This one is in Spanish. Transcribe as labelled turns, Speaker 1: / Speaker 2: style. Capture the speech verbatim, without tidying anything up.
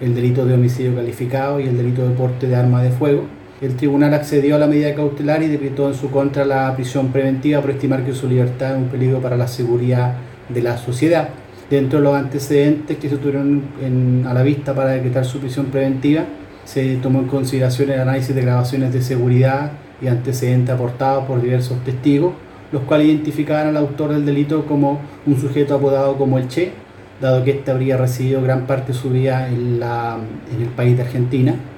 Speaker 1: el delito de homicidio calificado y el delito de porte de arma de fuego. El tribunal accedió a la medida cautelar y decretó en su contra la prisión preventiva por estimar que su libertad es un peligro para la seguridad de la sociedad. Dentro de los antecedentes que se tuvieron en, a la vista para decretar su prisión preventiva, se tomó en consideración el análisis de grabaciones de seguridad y antecedentes aportados por diversos testigos, los cuales identificaban al autor del delito como un sujeto apodado como el Che, dado que éste habría residido gran parte de su vida en, la, en el país de Argentina.